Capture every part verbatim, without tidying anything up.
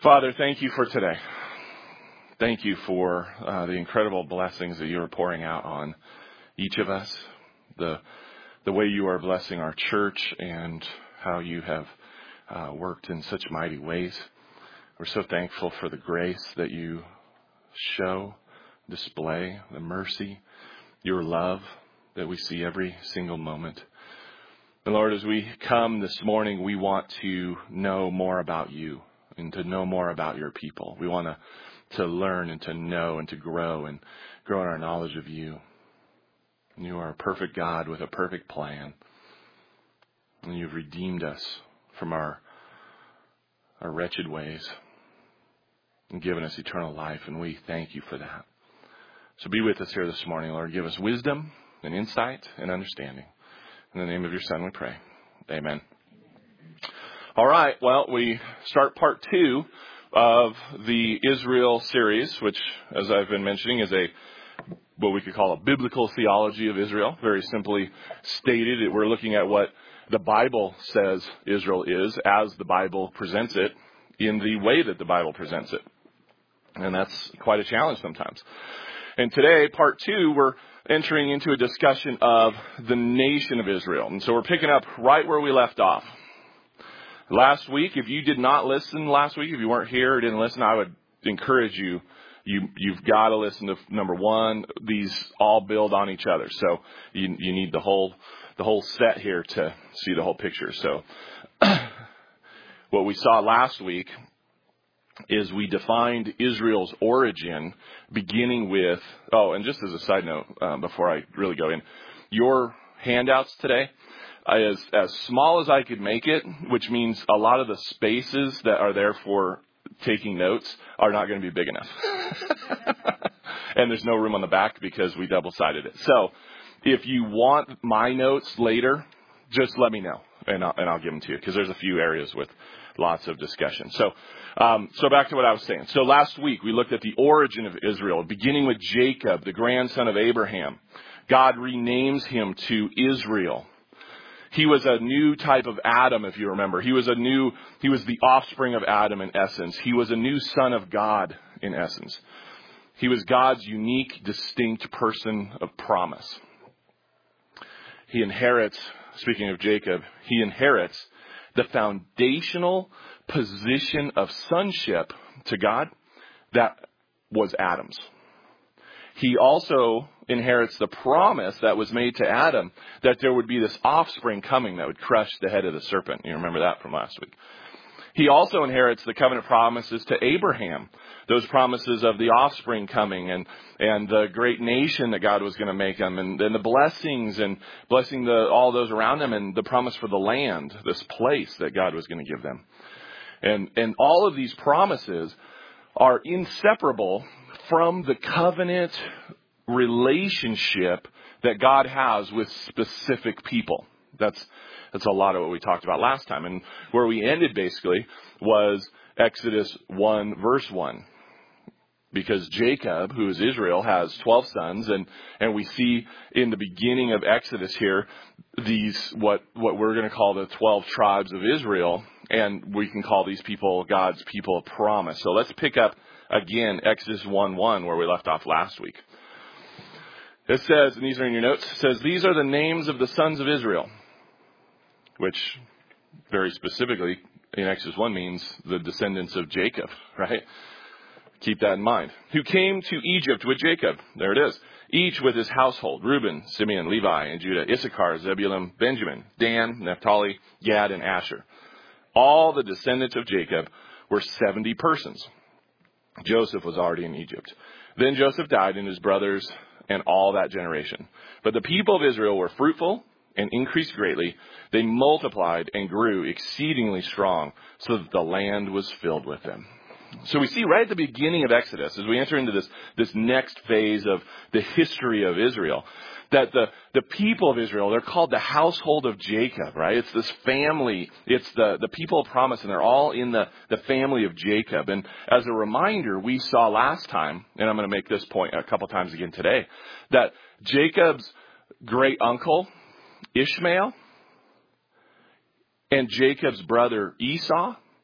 Father, thank you for today. Thank you for uh, the incredible blessings that you are pouring out on each of us, the the way you are blessing our church and how you have uh, worked in such mighty ways. We're so thankful for the grace that you show, display, the mercy, your love that we see every single moment. And Lord, as we come this morning, we want to know more about you and to know more about your people. We want to, to learn and to know and to grow and grow in our knowledge of you. And you are a perfect God with a perfect plan. And you've redeemed us from our, our wretched ways and given us eternal life. And we thank you for that. So be with us here this morning, Lord. Give us wisdom and insight and understanding. In the name of your Son we pray. Amen. All right. Well, we start part two of the Israel series, which, as I've been mentioning, is a what we could call a biblical theology of Israel. Very simply stated, we're looking at what the Bible says Israel is as the Bible presents it in the way that the Bible presents it. And that's quite a challenge sometimes. And today, part two, we're entering into a discussion of the nation of Israel. And so we're picking up right where we left off. Last week, if you did not listen last week, if you weren't here or didn't listen, I would encourage you, you you've got to listen to number one. These all build on each other. So you, you need the whole, the whole set here to see the whole picture. So what we saw last week is we defined Israel's origin beginning with, oh, and just as a side note, um, before I really go in, your handouts today, as as small as I could make it, which means a lot of the spaces that are there for taking notes are not going to be big enough. And there's no room on the back because we double-sided it. So if you want my notes later, just let me know, and I'll, and I'll give them to you, because there's a few areas with lots of discussion. So um, so back to what I was saying. So last week we looked at the origin of Israel, beginning with Jacob, the grandson of Abraham. God renames him to Israel. He was a new type of Adam, if you remember. He was a new, he was the offspring of Adam in essence. He was a new son of God in essence. He was God's unique, distinct person of promise. He inherits, speaking of Jacob, he inherits the foundational position of sonship to God that was Adam's. He also inherits the promise that was made to Adam that there would be this offspring coming that would crush the head of the serpent. You remember that from last week. He also inherits the covenant promises to Abraham, those promises of the offspring coming and, and the great nation that God was going to make them, and, and the blessings and blessing the, all those around them, and the promise for the land, this place that God was going to give them. And, and all of these promises are inseparable from the covenant relationship that God has with specific people. That's that's a lot of what we talked about last time. And where we ended basically was Exodus one, verse one. Because Jacob, who is Israel, has twelve sons, and, and we see in the beginning of Exodus here these what what we're going to call the twelve tribes of Israel, and we can call these people God's people of promise. So let's pick up again Exodus one one, where we left off last week. It says, and these are in your notes, it says, these are the names of the sons of Israel, which very specifically in Exodus one means the descendants of Jacob, right? Keep that in mind. Who came to Egypt with Jacob. There it is. Each with his household. Reuben, Simeon, Levi, and Judah. Issachar, Zebulun, Benjamin, Dan, Naphtali, Gad, and Asher. All the descendants of Jacob were seventy persons. Joseph was already in Egypt. Then Joseph died, and his brothers and all that generation. But the people of Israel were fruitful and increased greatly. They multiplied and grew exceedingly strong, so that the land was filled with them. So we see right at the beginning of Exodus, as we enter into this, this next phase of the history of Israel, that the, the people of Israel, they're called the household of Jacob, right? It's this family. It's the, the people of promise, and they're all in the, the family of Jacob. And as a reminder, we saw last time, and I'm going to make this point a couple times again today, that Jacob's great uncle, Ishmael, and Jacob's brother, Esau,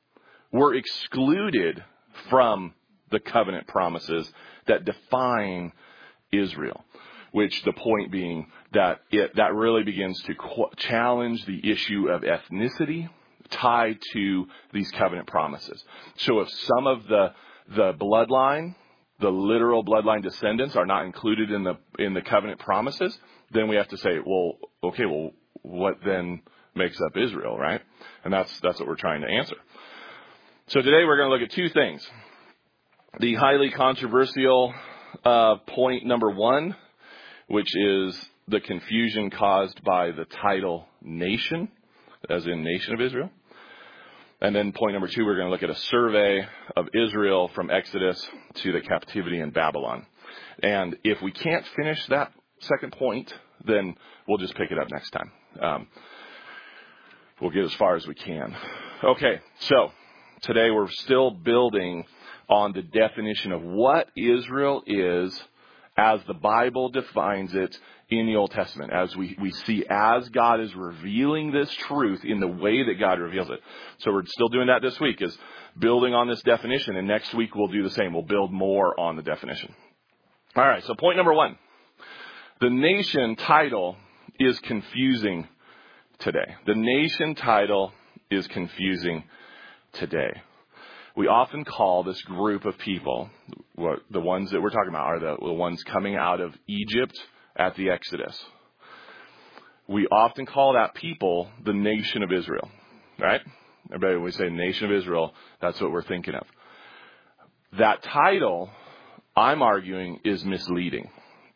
were excluded from the covenant promises that define Israel, which the point being that it, that really begins to qu- challenge the issue of ethnicity tied to these covenant promises. So if some of the, the bloodline, the literal bloodline descendants are not included in the, in the covenant promises, then we have to say, well, okay, well, what then makes up Israel, right? And that's, that's what we're trying to answer. So today we're going to look at two things. The highly controversial uh, point number one, which is the confusion caused by the title nation, as in nation of Israel. And then point number two, we're going to look at a survey of Israel from Exodus to the captivity in Babylon. And if we can't finish that second point, then we'll just pick it up next time. Um, we'll get as far as we can. Okay, so today we're still building on the definition of what Israel is as the Bible defines it in the Old Testament, as we, we see as God is revealing this truth in the way that God reveals it. So we're still doing that this week, is building on this definition, and next week we'll do the same. We'll build more on the definition. All right, so point number one. The nation title is confusing today. The nation title is confusing today. We often call this group of people, what the ones that we're talking about are the, the ones coming out of Egypt at the Exodus. We often call that people the nation of Israel, right? Everybody, when we say nation of Israel, that's what we're thinking of. That title, I'm arguing, is misleading.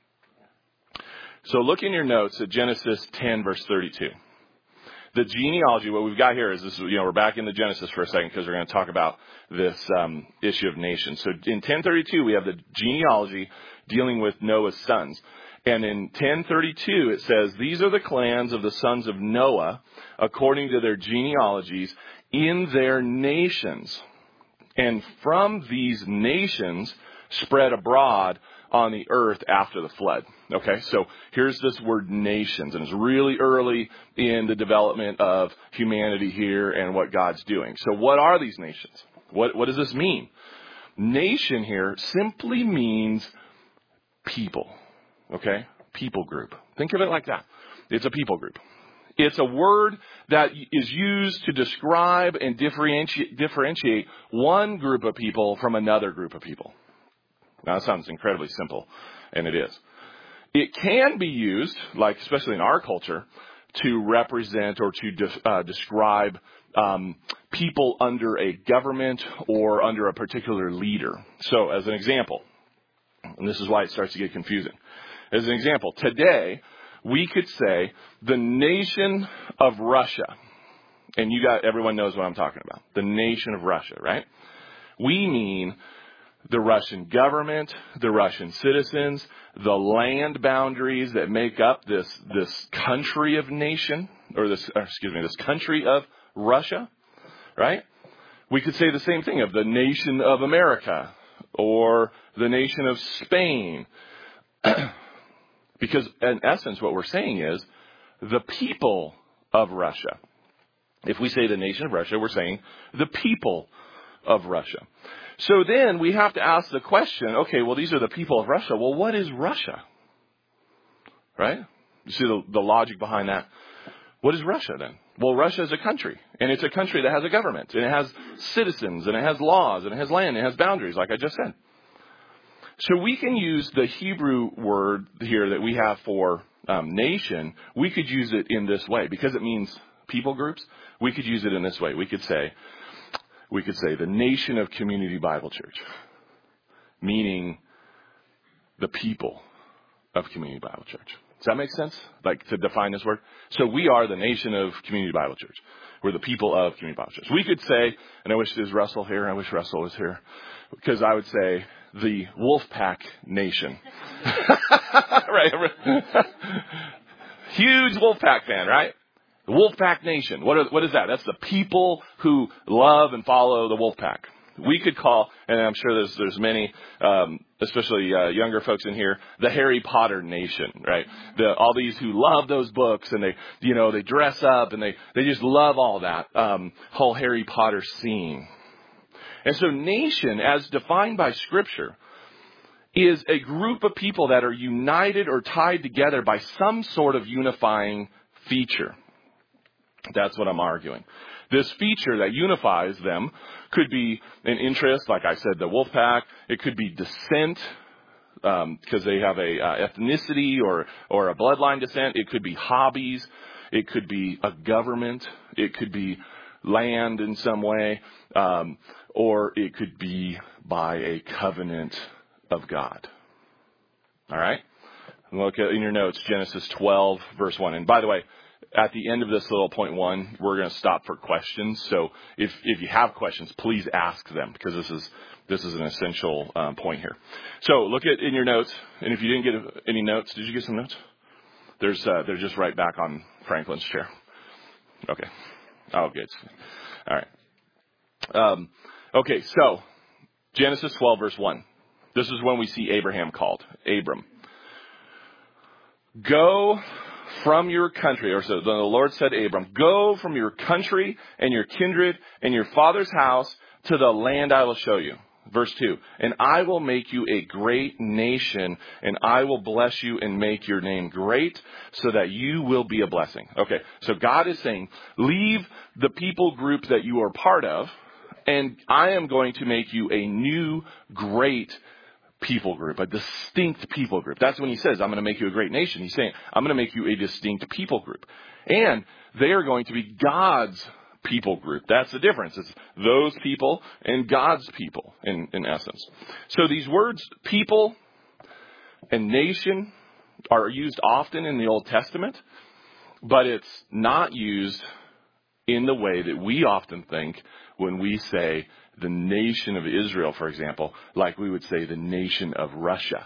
So look in your notes at Genesis ten, verse thirty-two. The genealogy, what we've got here is this, you know, we're back into Genesis for a second because we're going to talk about this um, issue of nations. So in ten thirty-two, we have the genealogy dealing with Noah's sons. And in ten thirty-two, it says, these are the clans of the sons of Noah, according to their genealogies, in their nations. And from these nations spread abroad on the earth after the flood. Okay, so here's this word nations, and it's really early in the development of humanity here and what God's doing. So what are these nations? What, what does this mean? Nation here simply means people. Okay, people group. Think of it like that. It's a people group. It's a word that is used to describe and differentiate, differentiate one group of people from another group of people. Now, that sounds incredibly simple, and it is. It can be used, like especially in our culture, to represent or to de- uh, describe um, people under a government or under a particular leader. So, as an example, and this is why it starts to get confusing. As an example, today, we could say the nation of Russia. And you got, everyone knows what I'm talking about. The nation of Russia, right? We mean the Russian government, the Russian citizens, the land boundaries that make up this, this country of nation, or this, or excuse me, this country of Russia, right? We could say the same thing of the nation of America or the nation of Spain. Because in essence, what we're saying is the people of Russia. If we say the nation of Russia, we're saying the people of Russia. So then we have to ask the question, okay, well, these are the people of Russia. Well, what is Russia? Right? You see the, the logic behind that? What is Russia then? Well, Russia is a country, and it's a country that has a government, and it has citizens, and it has laws, and it has land, and it has boundaries, like I just said. So we can use the Hebrew word here that we have for um, nation. We could use it in this way because it means people groups. We could use it in this way. We could say, we could say the nation of Community Bible Church, meaning the people of Community Bible Church. Does that make sense? Like to define this word? So we are the nation of Community Bible Church. We're the people of Community Bible Church. We could say, and I wish there's Russell here. I wish Russell was here because I would say the Wolfpack Nation. Right? Huge Wolfpack fan, right? The Wolfpack Nation. What, are, what is that? That's the people who love and follow the Wolfpack. We could call, and I'm sure there's there's many, um, especially uh, younger folks in here, the Harry Potter Nation, right? The, all these who love those books, and they, you know, they dress up, and they, they just love all that um, whole Harry Potter scene. And so nation, as defined by Scripture, is a group of people that are united or tied together by some sort of unifying feature. That's what I'm arguing. This feature that unifies them could be an interest, like I said, the wolf pack. It could be descent, um, because they have a uh, ethnicity or or a bloodline descent. It could be hobbies. It could be a government. It could be land in some way, um, or it could be by a covenant of God. All right. Look at in your notes, Genesis twelve, verse one. And by the way, at the end of this little point one, we're going to stop for questions. So if, if you have questions, please ask them, because this is, this is an essential um, point here. So look at in your notes. And if you didn't get any notes, did you get some notes? There's, uh, they're just right back on Franklin's chair. Okay. Oh, good. All right. Um, okay. So Genesis twelve, verse one. This is when we see Abraham called. Abram. Go from your country, or so the Lord said to Abram, go from your country and your kindred and your father's house to the land I will show you. Verse two, and I will make you a great nation, and I will bless you and make your name great so that you will be a blessing. Okay, so God is saying, leave the people group that you are part of, and I am going to make you a new great people group, a distinct people group. That's when he says, I'm going to make you a great nation. He's saying, I'm going to make you a distinct people group. And they are going to be God's people group. That's the difference. It's those people and God's people in, in essence. So these words, people and nation, are used often in the Old Testament, but it's not used in the way that we often think when we say the nation of Israel, for example, like we would say the nation of Russia.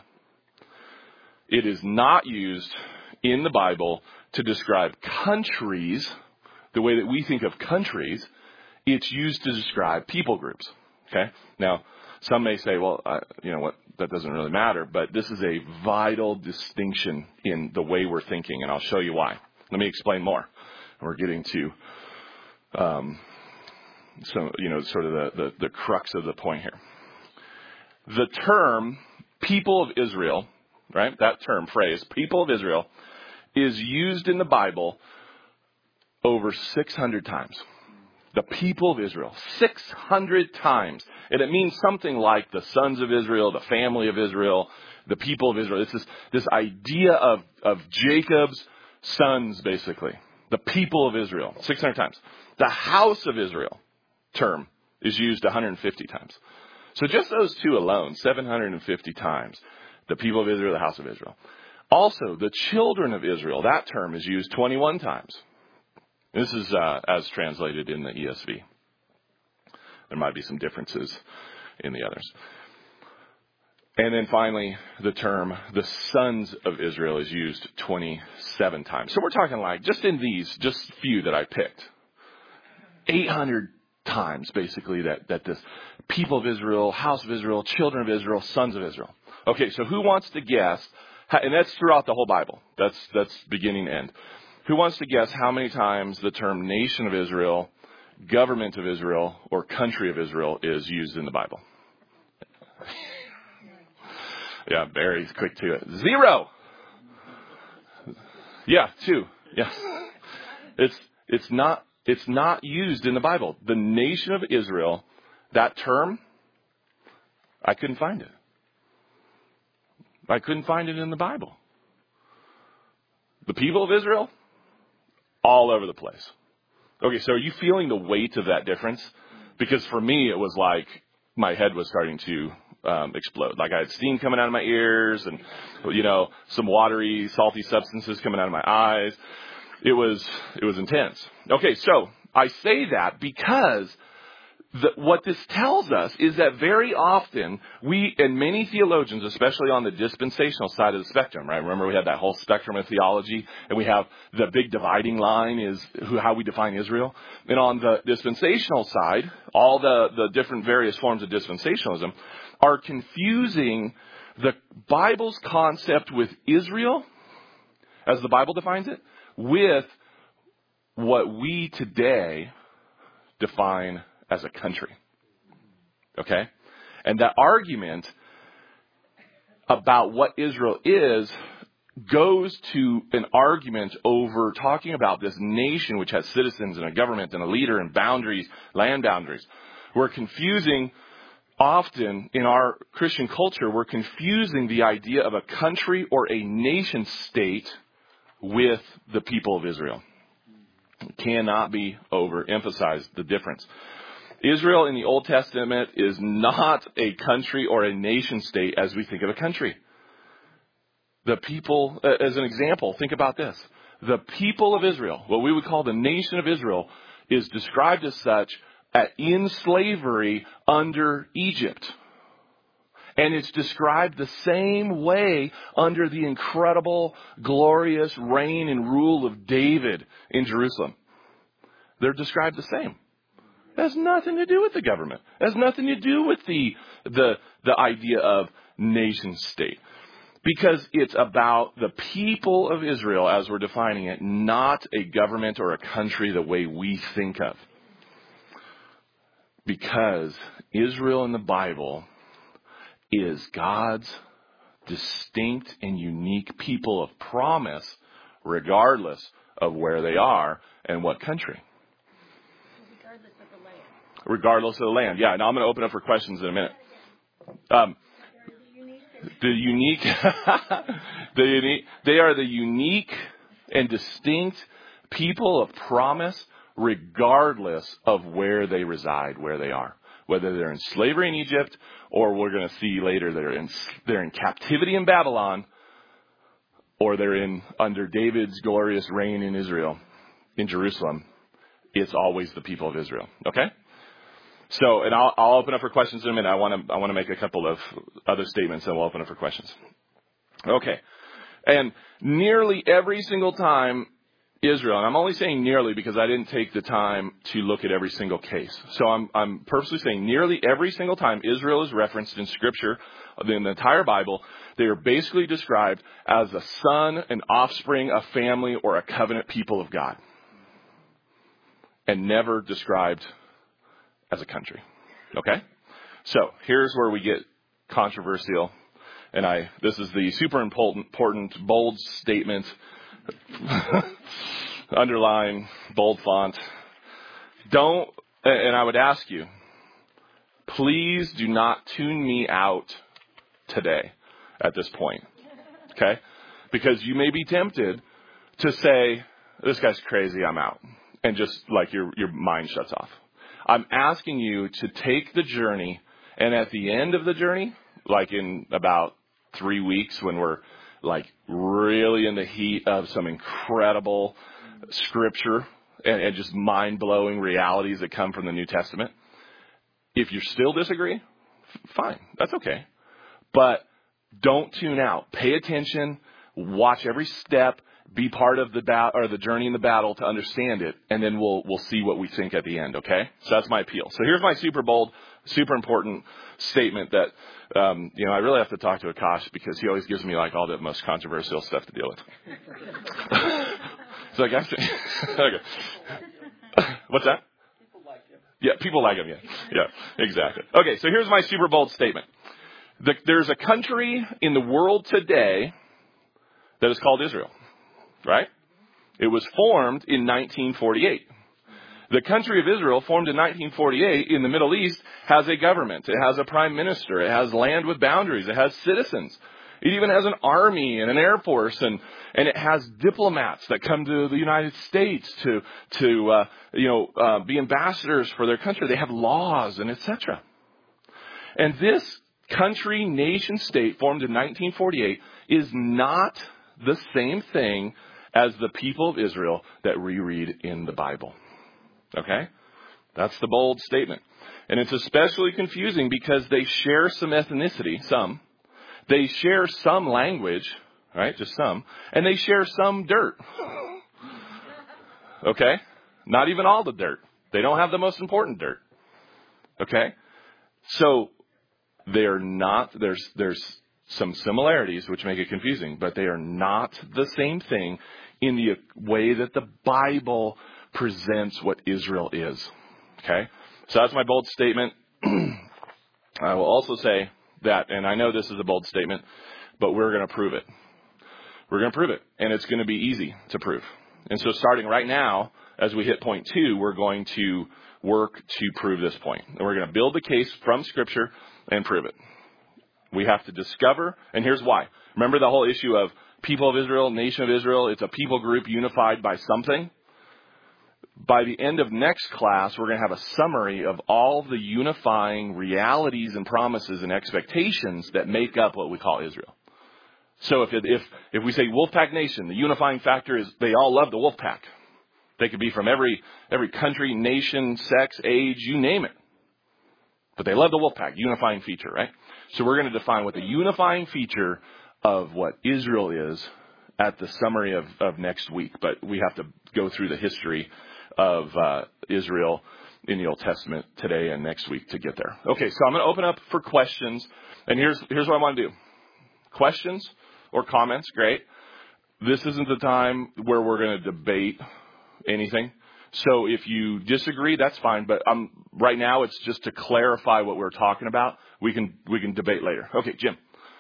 It is not used in the Bible to describe countries the way that we think of countries. It's used to describe people groups. Okay? Now, some may say, well, uh, you know what, that doesn't really matter, but this is a vital distinction in the way we're thinking, and I'll show you why. Let me explain more. We're getting to um So, you know, sort of the, the, the crux of the point here. The term people of Israel, right? That term, phrase, people of Israel, is used in the Bible over six hundred times. The people of Israel, six hundred times. And it means something like the sons of Israel, the family of Israel, the people of Israel. It's this, this idea of, of Jacob's sons, basically. The people of Israel, six hundred times. The house of Israel term is used one hundred fifty times. So just those two alone, seven hundred fifty times. The people of Israel, the house of Israel. Also, the children of Israel, that term is used twenty-one times. This is uh, as translated in the E S V. There might be some differences in the others. And then finally, the term, the sons of Israel, is used twenty-seven times. So we're talking like, just in these, just few that I picked, eight hundred times, basically, that, that this people of Israel, house of Israel, children of Israel, sons of Israel. Okay, so who wants to guess, and that's throughout the whole Bible. That's, that's beginning to end. Who wants to guess how many times the term nation of Israel, government of Israel, or country of Israel is used in the Bible? Yeah, Barry's quick to it. Zero. Yeah, two. Yeah. It's, it's not, it's not used in the Bible. The nation of Israel, that term, I couldn't find it. I couldn't find it in the Bible. The people of Israel, all over the place. Okay, so are you feeling the weight of that difference? Because for me, it was like my head was starting to um, explode. Like I had steam coming out of my ears and, you know, some watery, salty substances coming out of my eyes. It was, it was intense. Okay, so I say that because the, what this tells us is that very often we, and many theologians, especially on the dispensational side of the spectrum, right? Remember we had that whole spectrum of theology, and we have the big dividing line is who, how we define Israel. And on the dispensational side, all the, the different various forms of dispensationalism are confusing the Bible's concept with Israel, as the Bible defines it, with what we today define as a country. Okay? And that argument about what Israel is goes to an argument over talking about this nation which has citizens and a government and a leader and boundaries, land boundaries. We're confusing, often in our Christian culture, we're confusing the idea of a country or a nation state with the people of Israel. It cannot be overemphasized, the difference. Israel in the Old Testament is not a country or a nation state as we think of a country. The people, as an example, think about this. The people of Israel, what we would call the nation of Israel, is described as such in slavery under Egypt. And it's described the same way under the incredible, glorious reign and rule of David in Jerusalem. They're described the same. It has nothing to do with the government. It has nothing to do with the the the idea of nation state. Because it's about the people of Israel as we're defining it, not a government or a country the way we think of. Because Israel in the Bible is God's distinct and unique people of promise, regardless of where they are and what country. Regardless of the land. Regardless of the land. Yeah, now I'm going to open up for questions in a minute. Um, the unique, the unique, they are the unique and distinct people of promise, regardless of where they reside, where they are. Whether they're in slavery in Egypt, or we're going to see later they're in they're in captivity in Babylon, or they're in under David's glorious reign in Israel, in Jerusalem. It's always the people of Israel. Okay? So, and I'll, I'll open up for questions in a minute. I want to I want to make a couple of other statements, and we'll open up for questions. Okay. And nearly every single time Israel, and I'm only saying nearly because I didn't take the time to look at every single case. So I'm I'm purposely saying nearly every single time Israel is referenced in Scripture, in the entire Bible, they are basically described as a son, an offspring, a family, or a covenant people of God. And never described as a country. Okay? So here's where we get controversial. And I this is the super important, important bold statement. Underline, bold font. Don't, and I would ask you, please do not tune me out today at this point. Okay? Because you may be tempted to say, this guy's crazy, I'm out. And just like your, your mind shuts off. I'm asking you to take the journey, and at the end of the journey, like in about three weeks when we're like really in the heat of some incredible scripture and, and just mind-blowing realities that come from the New Testament. If you still disagree, f- fine. That's okay. But don't tune out. Pay attention. Watch every step. Be part of the bat- or the journey in the battle to understand it, and then we'll we'll see what we think at the end. Okay? So that's my appeal. So here's my super bold, super important statement that um, you know I really have to talk to Akash because he always gives me like all the most controversial stuff to deal with. So I guess okay. What's that? People like him. Yeah, people like him. Yeah, yeah, exactly. Okay, so here's my super bold statement. The, there's a country in the world today that is called Israel. Right? It was formed in nineteen forty-eight. The country of Israel, formed in nineteen forty-eight in the Middle East, has a government. It has a prime minister. It has land with boundaries. It has citizens. It even has an army and an air force, and, and it has diplomats that come to the United States to to uh, you know uh, be ambassadors for their country. They have laws and et cetera. And this country, nation, state formed in nineteen forty-eight is not the same thing as the people of Israel that we read in the Bible. Okay? That's the bold statement. And it's especially confusing because they share some ethnicity, some. They share some language, right? Just some. And they share some dirt. Okay? Not even all the dirt. They don't have the most important dirt. Okay? So they're not, there's, there's some similarities which make it confusing, but they are not the same thing in the way that the Bible presents what Israel is. Okay? So that's my bold statement. I will also say that, and I know this is a bold statement, but we're going to prove it. We're going to prove it, and it's going to be easy to prove. And so starting right now, as we hit point two, we're going to work to prove this point. And we're going to build the case from Scripture and prove it. We have to discover, and here's why. Remember the whole issue of people of Israel, nation of Israel, it's a people group unified by something. By the end of next class, we're going to have a summary of all the unifying realities and promises and expectations that make up what we call Israel. So if, it, if, if we say Wolfpack Nation, the unifying factor is they all love the Wolfpack. They could be from every, every country, nation, sex, age, you name it. But they love the Wolfpack, unifying feature, right? So we're going to define what the unifying feature of what Israel is at the summary of, of next week. But we have to go through the history of uh, Israel in the Old Testament today and next week to get there. Okay, so I'm going to open up for questions. And here's here's what I want to do. Questions or comments, great. This isn't the time where we're going to debate anything. So if you disagree, that's fine. But um, right now it's just to clarify what we're talking about. We can we can debate later. Okay, Jim.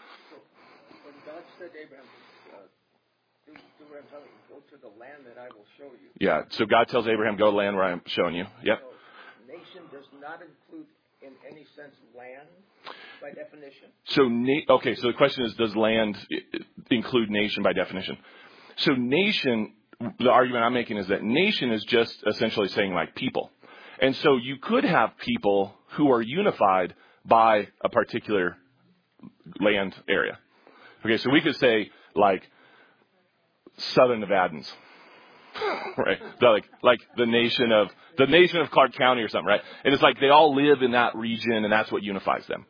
When God said to Abraham, uh, do, do what I'm telling you, go to the land that I will show you. Yeah, so God tells Abraham, go to the land where I'm showing you. Yep. So nation does not include, in any sense, land by definition. So, na- okay, so the question is, does land include nation by definition? So nation, the argument I'm making is that nation is just essentially saying like people. And so you could have people who are unified by a particular land area. Okay, so we could say like Southern Nevadans. Right, the, like like the nation of the nation of Clark County or something, right? And it's like they all live in that region, and that's what unifies them.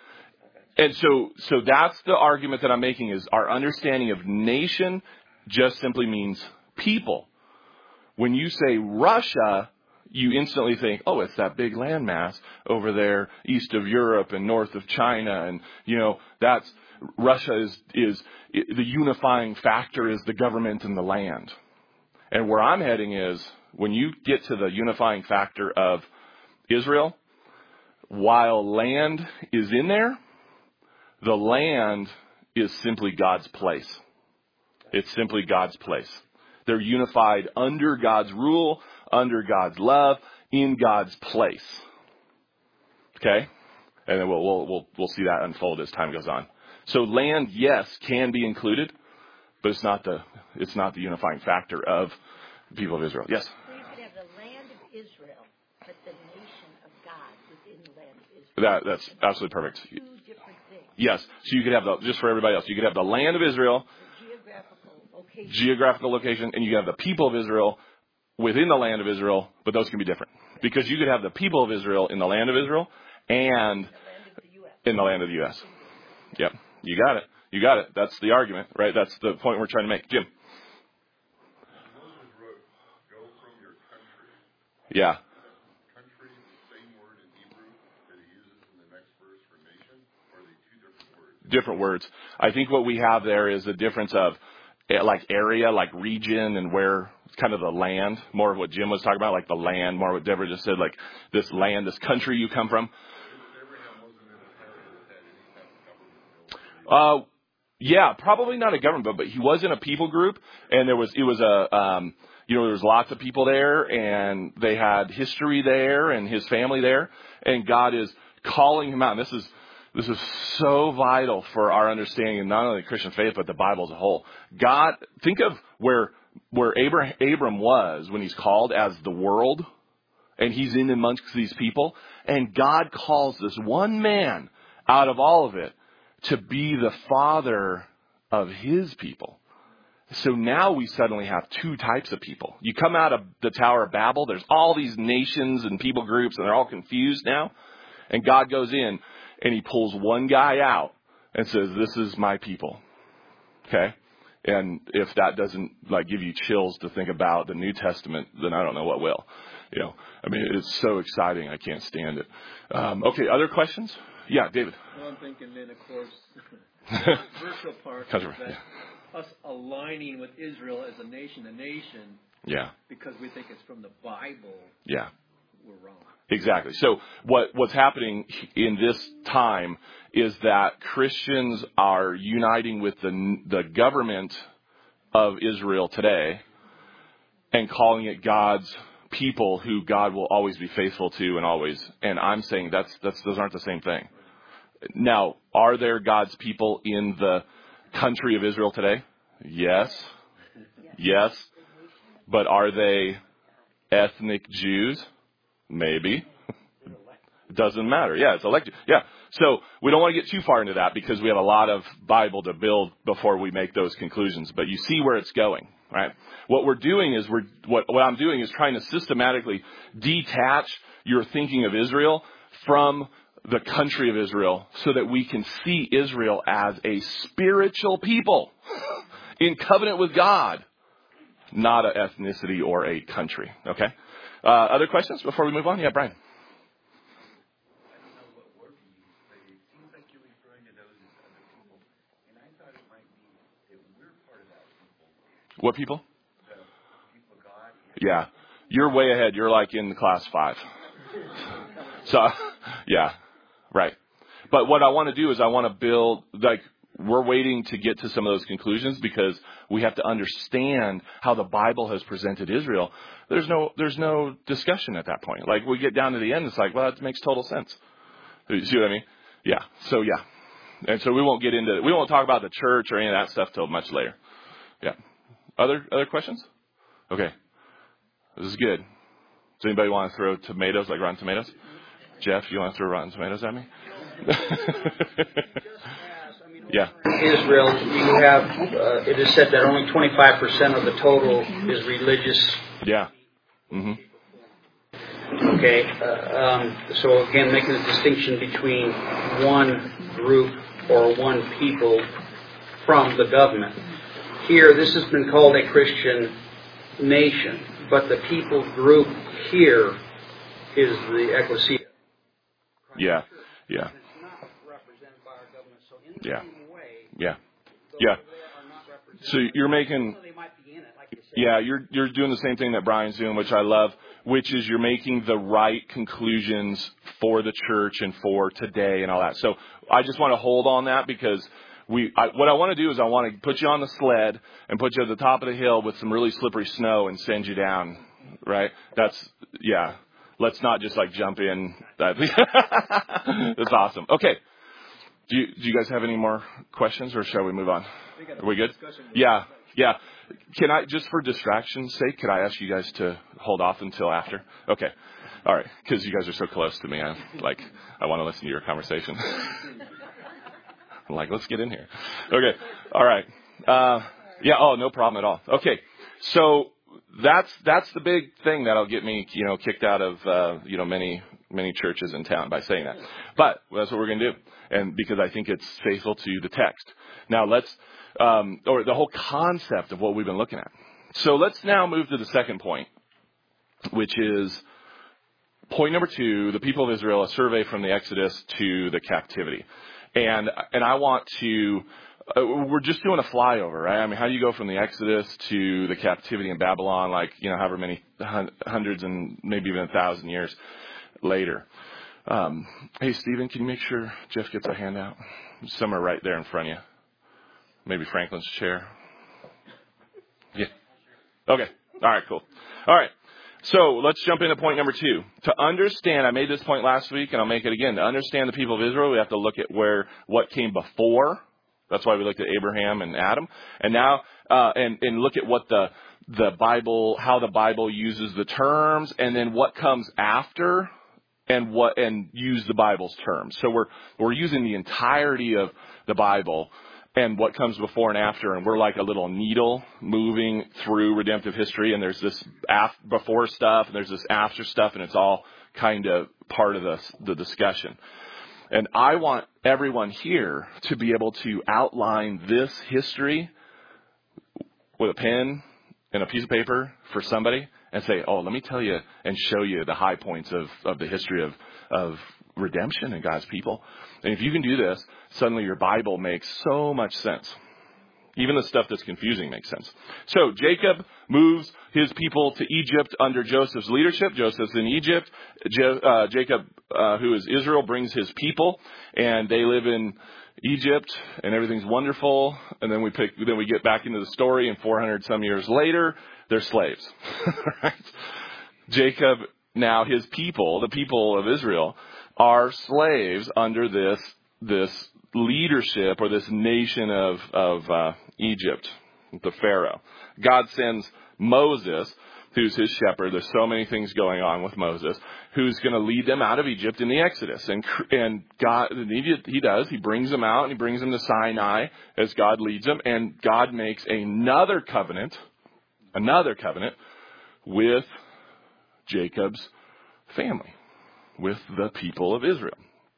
And so, so that's the argument that I'm making is our understanding of nation just simply means people. When you say Russia, you instantly think, oh, it's that big landmass over there east of Europe and north of China, and you know that's Russia is is the unifying factor is the government and the land. And where I'm heading is when you get to the unifying factor of Israel, while land is in there, the land is simply God's place. It's simply God's place. They're unified under God's rule, under God's love, in God's place. Okay? And then we'll, we'll, we'll, we'll see that unfold as time goes on. So land, yes, can be included, but it's not the, it's not the unifying factor of the people of Israel. Yes? So you could have the land of Israel, but the nation of God within the land of Israel. That, that's absolutely perfect. Two different things. Yes. So you could have the, just for everybody else, you could have the land of Israel, The geographical location. geographical location, and you could have the people of Israel within the land of Israel, but those can be different. Because you could have the people of Israel in the land of Israel and The land of the U S. in the land of the U S. Yep. You got it. You got it. That's the argument, right? That's the point we're trying to make. Jim. Moses wrote, go from your country. Yeah. Country is the same word in Hebrew that he uses in the next verse for nation, or are they two different words? Different words. I think what we have there is the difference of eh, like area, like region, and where kind of the land, more of what Jim was talking about, like the land, more what Deborah just said, like this land, this country you come from. Abraham wasn't in an area that had any kind of government. Uh, yeah, probably not a government, but he was in a people group, and there was, it was a, um, you know, there was lots of people there, and they had history there, and his family there, and God is calling him out. And this is, this is so vital for our understanding of not only the Christian faith, but the Bible as a whole. God, think of where, where Abraham, Abram was when he's called as the world, and he's in amongst these people, and God calls this one man out of all of it to be the father of his people. So now we suddenly have two types of people. You come out of the Tower of Babel, there's all these nations and people groups, and they're all confused now. And God goes in and he pulls one guy out and says, this is my people. Okay? And if that doesn't like give you chills to think about the New Testament, then I don't know what will. You know, I mean, it's so exciting. I can't stand it. Um, okay. Other questions? Yeah, David. Well, I'm thinking then, of course, the virtual part is Controversy, that us aligning with Israel as a nation, a nation, Yeah. because we think it's from the Bible, Yeah. we're wrong. Exactly. So what, what's happening in this time is that Christians are uniting with the, the government of Israel today and calling it God's people who God will always be faithful to and always. And I'm saying that's, that's, those aren't the same thing. Now, are there God's people in the country of Israel today? Yes. Yes. But are they ethnic Jews? Maybe. It doesn't matter. Yeah, it's elected. Yeah. So we don't want to get too far into that because we have a lot of Bible to build before we make those conclusions. But you see where it's going, right? What we're doing is we're, what, what I'm doing is trying to systematically detach your thinking of Israel from the country of Israel so that we can see Israel as a spiritual people in covenant with God, not an ethnicity or a country. Okay. Uh, other questions before we move on? Yeah, Brian. What people? Yeah. You're way ahead. You're like in class five. So, yeah. Right. But what I want to do is I want to build, like, we're waiting to get to some of those conclusions because we have to understand how the Bible has presented Israel. There's no, there's no discussion at that point. Like, we get down to the end, it's like, well, that makes total sense. You see what I mean? Yeah. So, yeah. And so we won't get into, we won't talk about the church or any of that stuff till much later. Yeah. Other other questions? Okay. This is good. Does anybody want to throw tomatoes, like rotten tomatoes? Jeff, you want to throw rotten tomatoes at me? Yeah. Israel, you have, uh, it is said that only twenty-five percent of the total is religious. Yeah. Mm-hmm. Okay. Uh, um, so again, making a distinction between one group or one people from the government. Here, this has been called a Christian nation, but the people group here is the ecclesia. Yeah, yeah. It's not represented by our government, so in the Yeah. same way, Yeah. those Yeah. over there are not represented. So you're making, They might be in it, like you said. yeah, you're you're doing the same thing that Brian's doing, which I love, which is you're making the right conclusions for the church and for today and all that. So I just want to hold on that because we, I, what I want to do is I want to put you on the sled and put you at the top of the hill with some really slippery snow and send you down, right? That's, yeah. Let's not just like jump in. That, that's awesome. Okay. Do you, do you guys have any more questions or shall we move on? Are we good? Yeah. Yeah. Can I, just for distraction's sake, could I ask you guys to hold off until after? Okay. All right. Because you guys are so close to me. I like, I want to listen to your conversation. I'm like, let's get in here. Okay. All right. Uh, yeah. Oh, no problem at all. Okay. So that's, that's the big thing that'll get me, you know, kicked out of, uh, you know, many, many churches in town by saying that. But that's what we're going to do. And because I think it's faithful to the text. Now let's, um, or the whole concept of what we've been looking at. So let's now move to the second point, which is point number two, the people of Israel, a survey from the Exodus to the captivity. And, and I want to, uh, we're just doing a flyover, right? I mean, how do you go from the Exodus to the captivity in Babylon, like, you know, however many hun- hundreds and maybe even a thousand years later? Um, hey, Stephen, can you make sure Jeff gets a handout? Somewhere right there in front of you. Maybe Franklin's chair. Yeah. Okay. All right, cool. All right. So let's jump into point number two. To understand, I made this point last week and I'll make it again. To understand the people of Israel, we have to look at where, what came before. That's why we looked at Abraham and Adam. And now, uh, and, and look at what the, the Bible, how the Bible uses the terms and then what comes after and what, and use the Bible's terms. So we're, we're using the entirety of the Bible and what comes before and after, and we're like a little needle moving through redemptive history, and there's this af- before stuff, and there's this after stuff, and it's all kind of part of the, the discussion. And I want everyone here to be able to outline this history with a pen and a piece of paper for somebody and say, oh, let me tell you and show you the high points of, of the history of, of redemption and God's people. And if you can do this, suddenly your Bible makes so much sense. Even the stuff that's confusing makes sense. So Jacob moves his people to Egypt under Joseph's leadership. Joseph's in Egypt. Jo- uh, Jacob, uh, who is Israel, brings his people, and they live in Egypt, and everything's wonderful. And then we pick, then we get back into the story, and four hundred some years later, they're slaves. Right? Jacob, now his people, the people of Israel, are slaves under this this leadership or this nation of of uh, Egypt, the Pharaoh. God sends Moses, who's his shepherd. There's so many things going on with Moses, who's going to lead them out of Egypt in the Exodus. And and God, he does. He brings them out and he brings them to Sinai as God leads them. And God makes another covenant, another covenant with Jacob's family, with the people of Israel.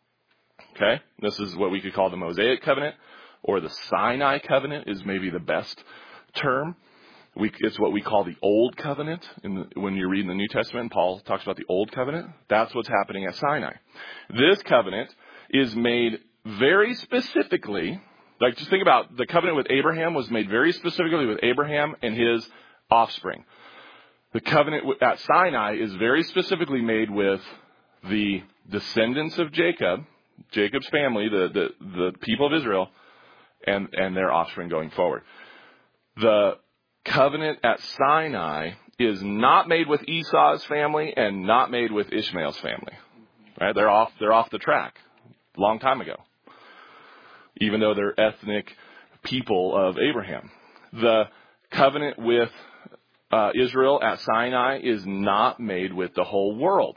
Okay? This is what we could call the Mosaic covenant, or the Sinai covenant is maybe the best term. We, it's what we call the Old Covenant. In the, when you read in the New Testament, Paul talks about the Old Covenant. That's what's happening at Sinai. This covenant is made very specifically, like just think about the covenant with Abraham was made very specifically with Abraham and his offspring. The covenant at Sinai is very specifically made with the descendants of Jacob, Jacob's family, the, the, the people of Israel, and, and their offspring going forward. The covenant at Sinai is not made with Esau's family and not made with Ishmael's family. Right? They're off, they're off the track a long time ago, even though they're ethnic people of Abraham. The covenant with uh, Israel at Sinai is not made with the whole world.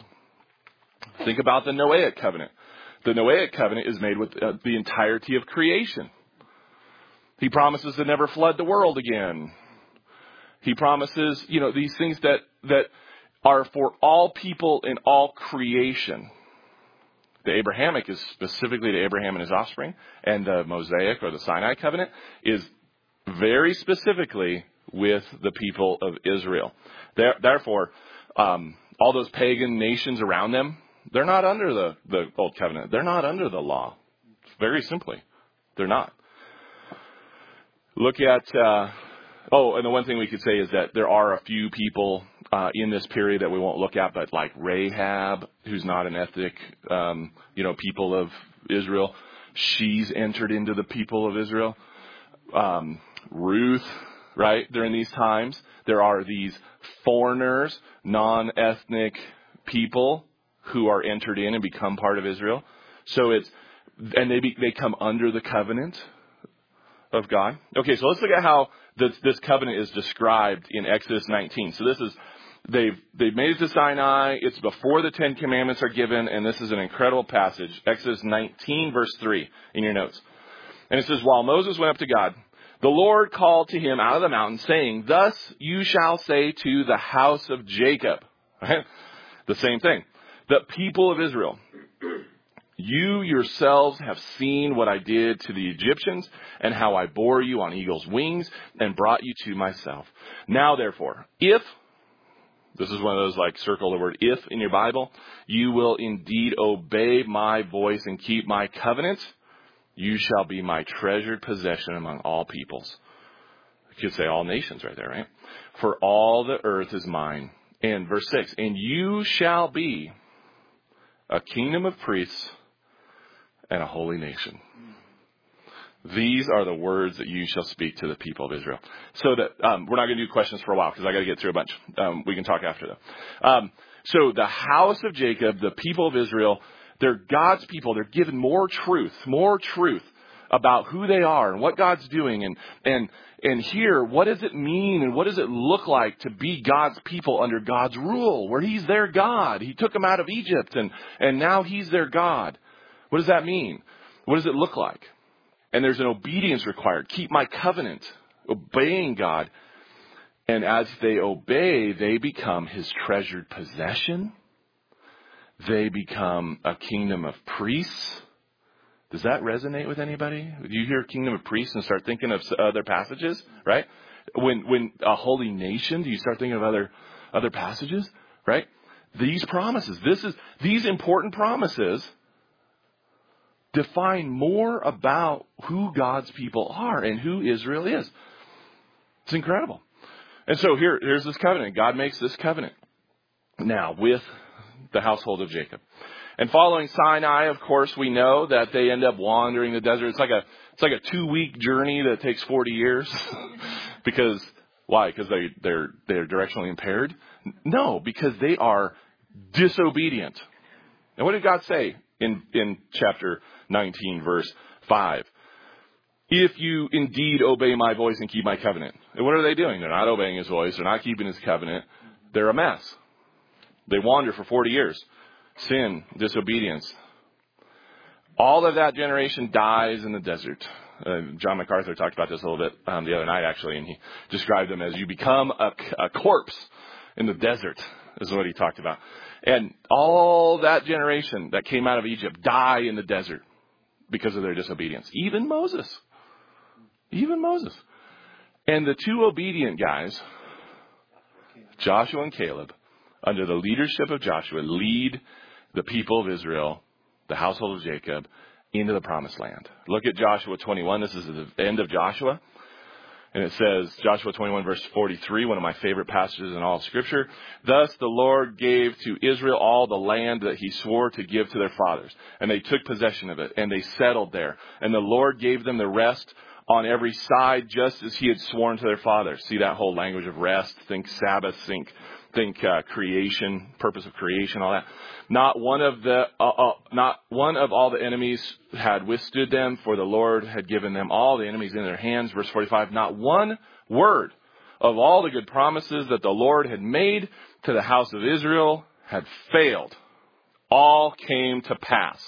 Think about the Noahic covenant. The Noahic covenant is made with uh, the entirety of creation. He promises to never flood the world again. He promises, you know, these things that, that are for all people in all creation. The Abrahamic is specifically to Abraham and his offspring, and the Mosaic or the Sinai covenant is very specifically with the people of Israel. Therefore, um, all those pagan nations around them, they're not under the, the Old Covenant. They're not under the law. Very simply, they're not. Look at, uh, oh, and the one thing we could say is that there are a few people uh, in this period that we won't look at, but like Rahab, who's not an ethnic, um, you know, people of Israel. She's entered into the people of Israel. Um, Ruth, right? During these times, there are these foreigners, non-ethnic people who are entered in and become part of Israel. So it's, and they be, they come under the covenant of God. Okay, so let's look at how this, this covenant is described in Exodus nineteen. So this is, they've, they've made it to Sinai. It's before the Ten Commandments are given. And this is an incredible passage. Exodus nineteen, verse three in your notes. And it says, while Moses went up to God, the Lord called to him out of the mountain, saying, thus you shall say to the house of Jacob. Right? The same thing. The people of Israel, you yourselves have seen what I did to the Egyptians and how I bore you on eagle's wings and brought you to myself. Now, therefore, if, this is one of those like circle the word if in your Bible, you will indeed obey my voice and keep my covenant, you shall be my treasured possession among all peoples. You could say all nations right there, right? For all the earth is mine. And verse six, and you shall be a kingdom of priests and a holy nation. These are the words that you shall speak to the people of Israel. So that um, we're not going to do questions for a while because I got to get through a bunch. Um, we can talk after though. Um, so the house of Jacob, the people of Israel, they're God's people. They're given more truth, more truth about who they are and what God's doing. And, and, and here, what does it mean and what does it look like to be God's people under God's rule, where he's their God? He took them out of Egypt and, and now he's their God. What does that mean? What does it look like? And there's an obedience required. Keep my covenant, obeying God. And as they obey, they become his treasured possession. They become a kingdom of priests. Does that resonate with anybody? Do you hear kingdom of priests and start thinking of other passages, right? When when a holy nation, do you start thinking of other other passages, right? These promises, this is these important promises define more about who God's people are and who Israel is. It's incredible. And so here, here's this covenant. God makes this covenant now with the household of Jacob. And following Sinai, of course, we know that they end up wandering the desert. It's like a it's like a two-week journey that takes forty years. Because why? Because they they're they're directionally impaired? No, because they are disobedient. And what did God say in in chapter nineteen, verse five? If you indeed obey my voice and keep my covenant. And what are they doing? They're not obeying his voice. They're not keeping his covenant. They're a mess. They wander for forty years. Sin, disobedience. All of that generation dies in the desert. Uh, John MacArthur talked about this a little bit um, the other night, actually, and he described them as you become a, a corpse in the desert, is what he talked about. And all that generation that came out of Egypt die in the desert because of their disobedience. Even Moses. Even Moses. And the two obedient guys, Joshua and Caleb, under the leadership of Joshua, lead the people of Israel, the household of Jacob, into the promised land. Look at Joshua twenty-one. This is the end of Joshua. And it says, Joshua twenty-one, verse forty-three, one of my favorite passages in all of Scripture. Thus the Lord gave to Israel all the land that he swore to give to their fathers. And they took possession of it, and they settled there. And the Lord gave them the rest on every side, just as he had sworn to their fathers. See that whole language of rest? Think Sabbath, think think uh, creation, purpose of creation, all that. Not one of the, uh, uh, not one of all the enemies had withstood them, for the Lord had given them all the enemies in their hands. Verse forty-five. Not one word of all the good promises that the Lord had made to the house of Israel had failed. All came to pass.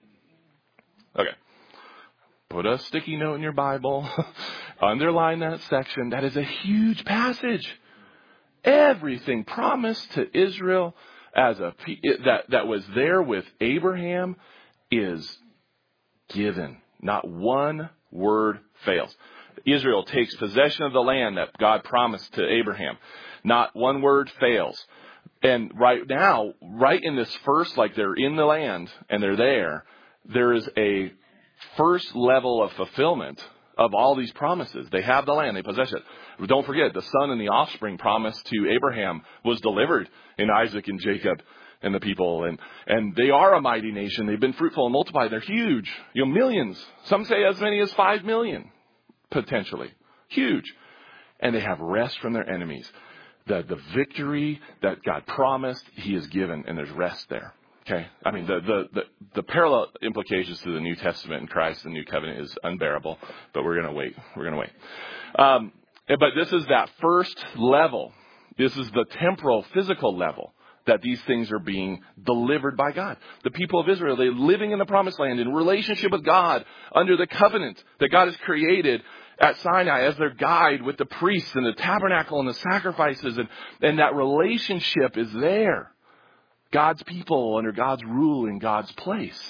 Okay. Put a sticky note in your Bible. Underline that section. That is a huge passage. Everything promised to Israel as a that that was there with Abraham is given. Not one word fails. Israel takes possession of the land that God promised to Abraham. Not one word fails. And right now, right in this first, like they're in the land and they're there, there is a first level of fulfillment of all these promises. They have the land, they possess it. But don't forget, the son and the offspring promised to Abraham was delivered in Isaac and Jacob and the people. And, and they are a mighty nation. They've been fruitful and multiplied. They're huge. You know, millions. Some say as many as five million, potentially. Huge. And they have rest from their enemies. The, the victory that God promised, he has given, and there's rest there. Okay, I mean, the, the, the, the parallel implications to the New Testament and Christ, the New Covenant, is unbearable, but we're going to wait. We're going to wait. Um, but this is that first level. This is the temporal, physical level that these things are being delivered by God. The people of Israel, they're living in the promised land in relationship with God under the covenant that God has created at Sinai as their guide with the priests and the tabernacle and the sacrifices. And, and that relationship is there. God's people under God's rule in God's place.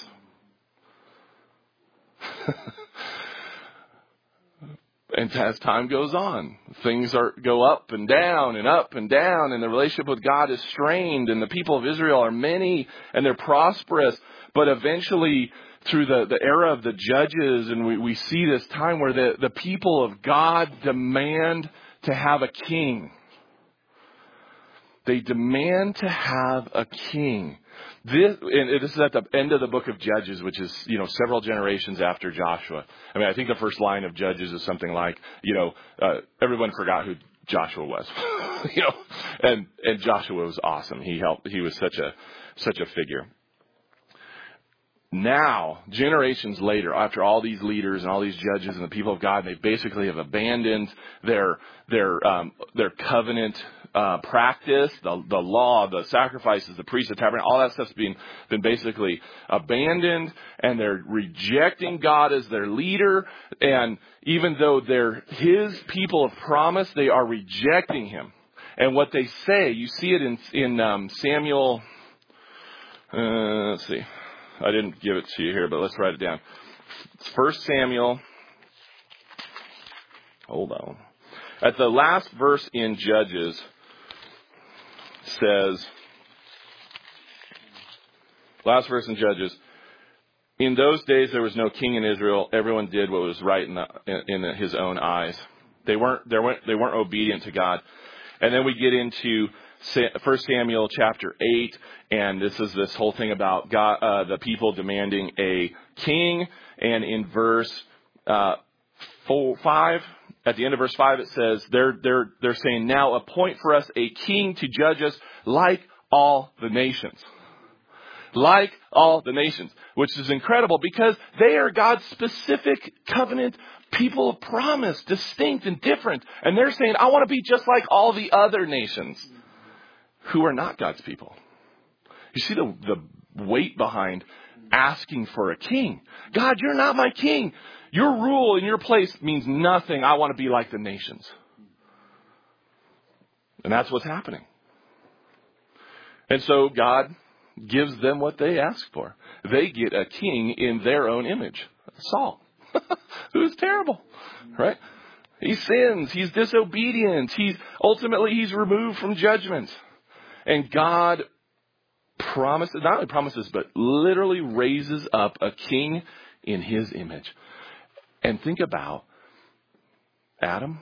And as time goes on, things are go up and down and up and down, and the relationship with God is strained, and the people of Israel are many and they're prosperous. But eventually, through the, the era of the judges, and we, we see this time where the, the people of God demand to have a king. They demand to have a king. This, and this is at the end of the book of Judges, which is, you know, several generations after Joshua. I mean, I think the first line of Judges is something like, you know, uh, everyone forgot who Joshua was, you know, and, and Joshua was awesome. He helped, he was such a, such a figure. Now, generations later, after all these leaders and all these judges and the people of God, they basically have abandoned their, their, um, their covenant Uh, practice, the the law, the sacrifices, the priests, the tabernacle, all that stuff's been been basically abandoned, and they're rejecting God as their leader. And even though they're His people of promise, they are rejecting Him. And what they say, you see it in in um, Samuel. Uh, let's see, I didn't give it to you here, but let's write it down. It's First Samuel. Hold on. At the last verse in Judges. Says, last verse in Judges, in those days there was no king in Israel. Everyone did what was right in, the, in, in his own eyes. They weren't, they weren't, they weren't obedient to God. And then we get into First Samuel chapter eight, and this is this whole thing about God, uh, the people demanding a king. And in verse uh, four, five, at the end of verse five, it says they're they're they're saying, "Now appoint for us a king to judge us like all the nations." Like all the nations, which is incredible because they are God's specific covenant people of promise, distinct and different. And they're saying, I want to be just like all the other nations who are not God's people. You see the, the weight behind asking for a king. God, you're not my king. Your rule in your place means nothing. I want to be like the nations. And that's what's happening. And so God gives them what they ask for. They get a king in their own image. Saul, who's terrible, right? He sins. He's disobedient. He's ultimately he's removed from judgment. And God promises, not only promises, but literally raises up a king in his image. And think about Adam.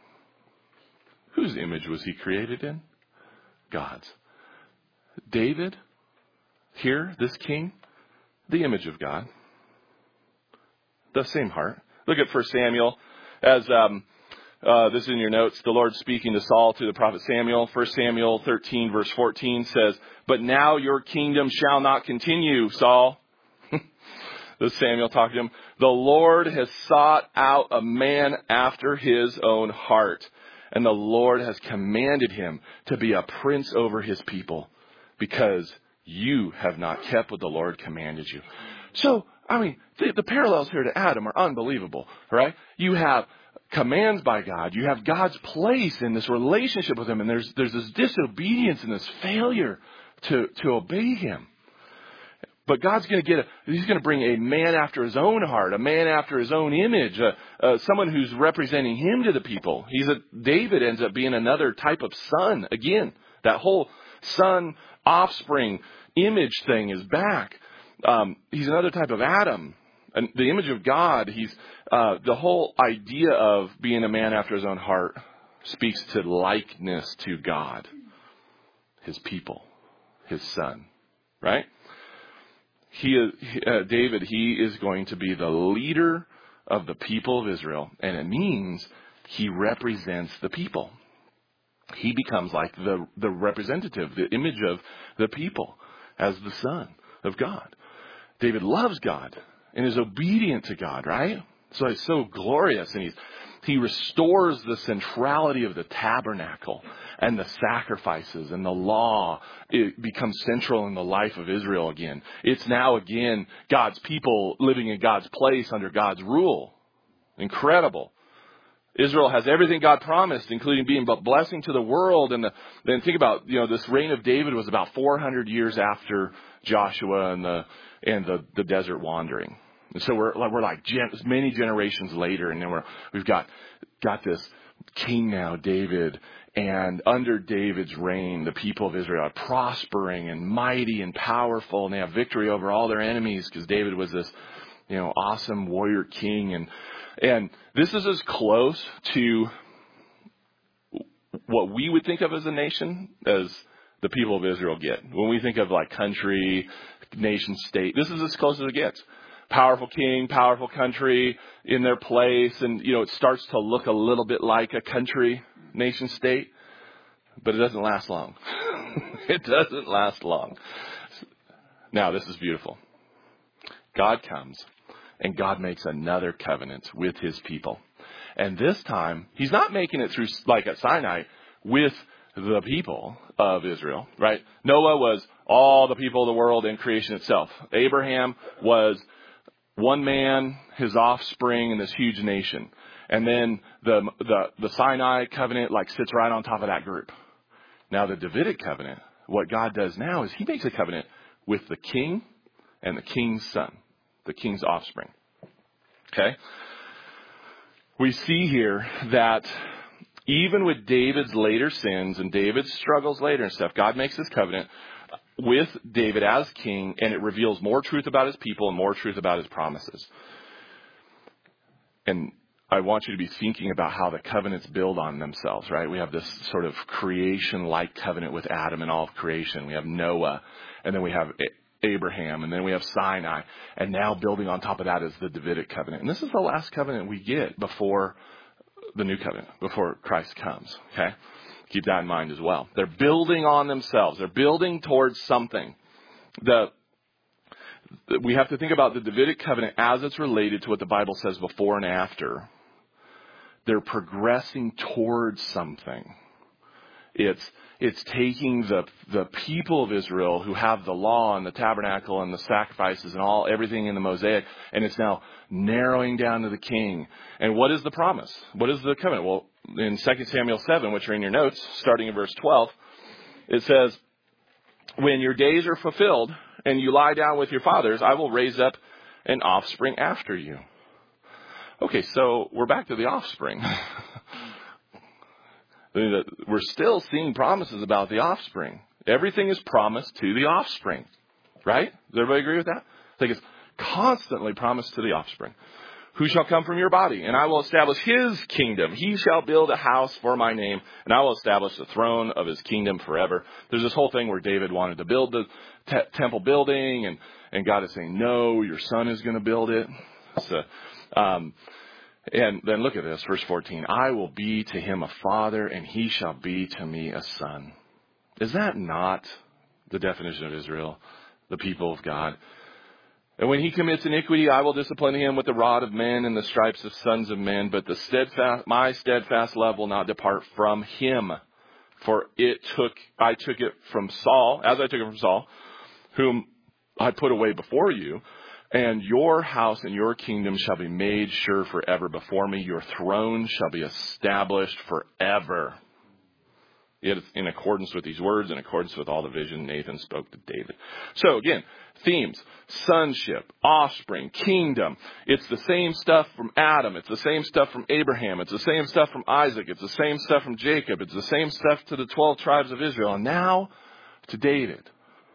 Whose image was he created in? God's. David, here, this king, the image of God. The same heart. Look at First Samuel. As um, uh, this is in your notes, the Lord speaking to Saul through the prophet Samuel. First Samuel thirteen, verse fourteen says, "But now your kingdom shall not continue, Saul." This is Samuel talking to him. "The Lord has sought out a man after his own heart, and the Lord has commanded him to be a prince over his people, because you have not kept what the Lord commanded you." So, I mean, the, the parallels here to Adam are unbelievable, right? You have commands by God. You have God's place in this relationship with him. And there's there's this disobedience and this failure to, to obey him. But God's going to get a, he's going to bring a man after his own heart, a man after his own image, uh, uh, someone who's representing him to the people. He's a, David ends up being another type of son. Again, that whole son, offspring, image thing is back. Um, he's another type of Adam. And the image of God, he's uh, the whole idea of being a man after his own heart speaks to likeness to God, his people, his son, right? He, uh, David, he is going to be the leader of the people of Israel, and it means he represents the people. He becomes like the, the representative, the image of the people as the son of God. David loves God and is obedient to God, right? So it's so glorious. And he's, he restores the centrality of the tabernacle and the sacrifices and the law. It becomes central in the life of Israel again. It's now again God's people living in God's place under God's rule. Incredible. Israel has everything God promised, including being a blessing to the world. And the, then think about, you know, this reign of David was about four hundred years after Joshua and the and the, the desert wandering. And so we're we're like gen, many generations later, and then we're we've got got this king now, David, and under David's reign, the people of Israel are prospering and mighty and powerful, and they have victory over all their enemies because David was this, you know, awesome warrior king. And And this is as close to what we would think of as a nation as the people of Israel get. When we think of like country, nation, state, this is as close as it gets. Powerful king, powerful country in their place. And, you know, it starts to look a little bit like a country, nation, state. But it doesn't last long. It doesn't last long. Now, this is beautiful. God comes. And God makes another covenant with his people. And this time, he's not making it through, like at Sinai, with the people of Israel, right? Noah was all the people of the world and creation itself. Abraham was one man, his offspring, and this huge nation. And then the, the, the Sinai covenant like sits right on top of that group. Now the Davidic covenant, what God does now is he makes a covenant with the king and the king's son. The king's offspring. Okay? We see here that even with David's later sins and David's struggles later and stuff, God makes this covenant. with David as king, and it reveals more truth about his people and more truth about his promises. And I want you to be thinking about how the covenants build on themselves, right? We have this sort of creation-like covenant with Adam and all of creation. We have Noah, and then we have Abraham, and then we have Sinai. And now building on top of that is the Davidic covenant. And this is the last covenant we get before the new covenant, before Christ comes, okay? Keep that in mind as well. They're building on themselves. They're building towards something. The We have to think about the Davidic covenant as it's related to what the Bible says before and after. They're progressing towards something. It's it's taking the the people of Israel who have the law and the tabernacle and the sacrifices and all everything in the Mosaic, and it's now narrowing down to the king. And what is the promise? What is the covenant? Well, in Second Samuel seven, which are in your notes, starting in verse twelve, it says, "When your days are fulfilled and you lie down with your fathers, I will raise up an offspring after you." Okay, so we're back to the offspring. We're still seeing promises about the offspring. Everything is promised to the offspring, right? Does everybody agree with that? I think it's constantly promised to the offspring. "Who shall come from your body? And I will establish his kingdom. He shall build a house for my name, and I will establish the throne of his kingdom forever." There's this whole thing where David wanted to build the te- temple building, and, and God is saying, "No, your son is going to build it." So, um, and then look at this, verse fourteen. "I will be to him a father, and he shall be to me a son." Is that not the definition of Israel, the people of God? "And when he commits iniquity, I will discipline him with the rod of men and the stripes of sons of men. But the steadfast, my steadfast love will not depart from him. For it took, I took it from Saul, as I took it from Saul, whom I put away before you. And your house and your kingdom shall be made sure forever before me. Your throne shall be established forever." It is in accordance with these words, in accordance with all the vision Nathan spoke to David. So again, themes: sonship, offspring, kingdom. It's the same stuff from Adam. It's the same stuff from Abraham. It's the same stuff from Isaac. It's the same stuff from Jacob. It's the same stuff to the twelve tribes of Israel. And now to David.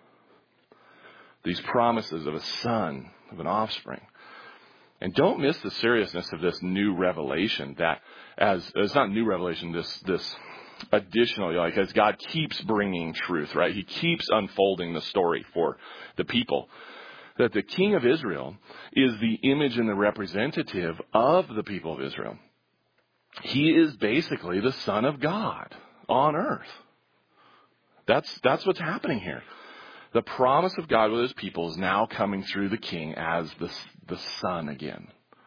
These promises of a son, of an offspring. And don't miss the seriousness of this new revelation that as, it's not new revelation, this, this additional, like as God keeps bringing truth, right? He keeps unfolding the story for the people. That the king of Israel is the image and the representative of the people of Israel. He is basically the Son of God on earth. That's, that's what's happening here. The promise of God with his people is now coming through the king as the, the son again.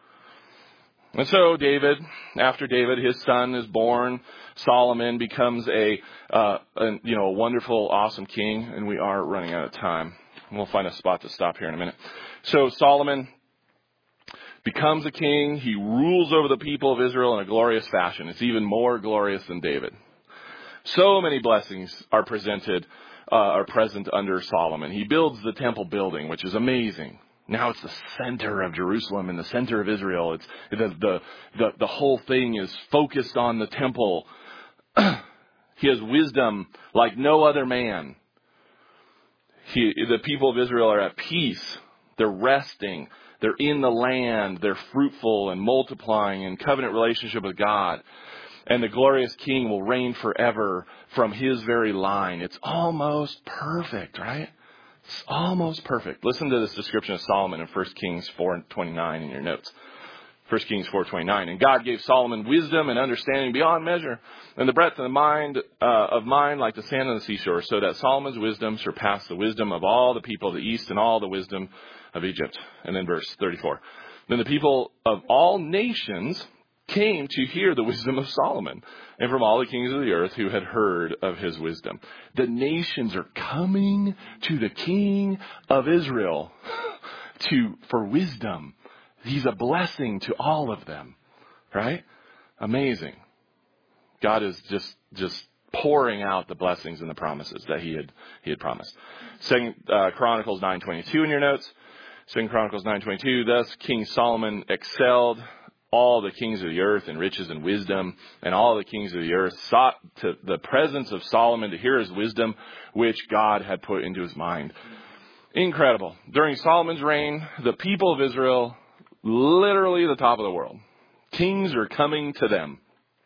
And so David, after David, his son is born. Solomon becomes a, uh, a, you know, a wonderful, awesome king. And we are running out of time. We'll find a spot to stop here in a minute. So Solomon becomes a king. He rules over the people of Israel in a glorious fashion. It's even more glorious than David. So many blessings are presented Uh, are present under Solomon. He builds the temple building, which is amazing. Now it's the center of Jerusalem and the center of Israel. It's the the the, the whole thing is focused on the temple. He has wisdom like no other man. He, the people of Israel are at peace. They're resting. They're in the land. They're fruitful and multiplying in covenant relationship with God. And the glorious king will reign forever from his very line. It's almost perfect, right? It's almost perfect. Listen to this description of Solomon in First Kings four twenty-nine in your notes. First Kings four twenty-nine. "And God gave Solomon wisdom and understanding beyond measure, and the breadth of the mind uh, of mind like the sand on the seashore, so that Solomon's wisdom surpassed the wisdom of all the people of the east and all the wisdom of Egypt." And then verse thirty-four. "Then the people of all nations came to hear the wisdom of Solomon, and from all the kings of the earth who had heard of his wisdom." The nations are coming to the king of Israel to for wisdom. He's a blessing to all of them, right? Amazing. God is just just pouring out the blessings and the promises that he had he had promised. Second uh, Chronicles nine twenty-two in your notes. Second Chronicles nine twenty-two. "Thus King Solomon excelled all the kings of the earth and riches and wisdom, and all the kings of the earth sought to the presence of Solomon to hear his wisdom, which God had put into his mind. Incredible. During Solomon's reign, the people of Israel, literally the top of the world. Kings are coming to them.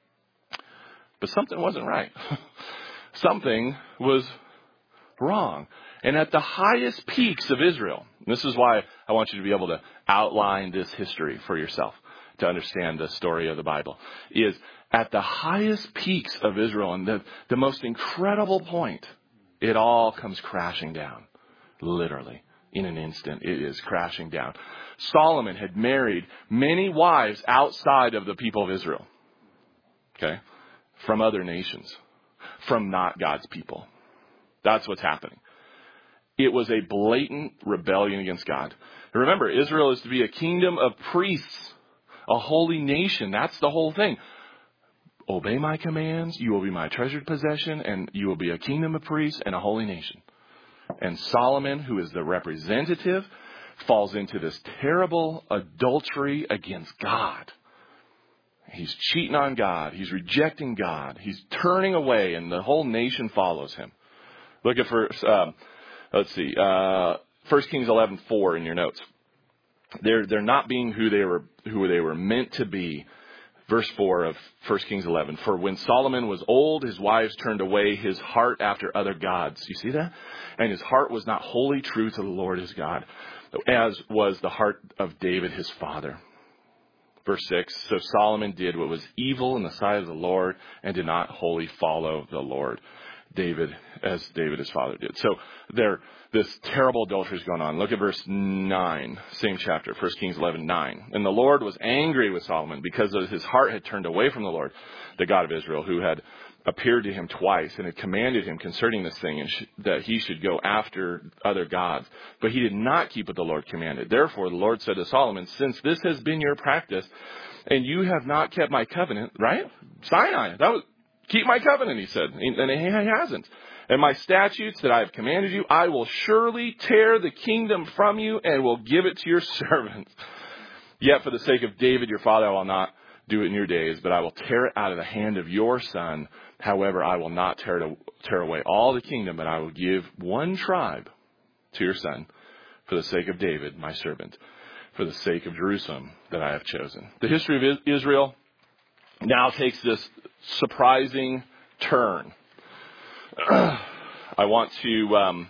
But something wasn't right. Something was wrong. And at the highest peaks of Israel, this is why I want you to be able to outline this history for yourself to understand the story of the Bible, is at the highest peaks of Israel and the, the most incredible point, it all comes crashing down. Literally, in an instant, it is crashing down. Solomon had married many wives outside of the people of Israel. Okay? From other nations. From not God's people. That's what's happening. It was a blatant rebellion against God. Remember, Israel is to be a kingdom of priests. A holy nation. That's the whole thing. Obey my commands. You will be my treasured possession. And you will be a kingdom of priests and a holy nation. And Solomon, who is the representative, falls into this terrible adultery against God. He's cheating on God. He's rejecting God. He's turning away, and the whole nation follows him. Look at first, um, let's see, uh, First Kings eleven four in your notes. They're they're not being who they were who they were meant to be. Verse four of First Kings eleven. For when Solomon was old, his wives turned away his heart after other gods. You see that? And his heart was not wholly true to the Lord his God, as was the heart of David his father. Verse six. So Solomon did what was evil in the sight of the Lord and did not wholly follow the Lord, David, as David his father did. So there, this terrible adultery is going on. Look at verse nine, same chapter, First Kings eleven nine. And the Lord was angry with Solomon because his heart had turned away from the Lord, the God of Israel, who had appeared to him twice and had commanded him concerning this thing, and sh- that he should go after other gods. But he did not keep what the Lord commanded. Therefore, the Lord said to Solomon, since this has been your practice, and you have not kept my covenant, right? Sinai, that was, keep my covenant, he said. And he hasn't. And my statutes that I have commanded you, I will surely tear the kingdom from you and will give it to your servants. Yet for the sake of David, your father, I will not do it in your days, but I will tear it out of the hand of your son. However, I will not tear, it, tear away all the kingdom, but I will give one tribe to your son for the sake of David, my servant, for the sake of Jerusalem that I have chosen. The history of Israel now takes this surprising turn. I want to, um,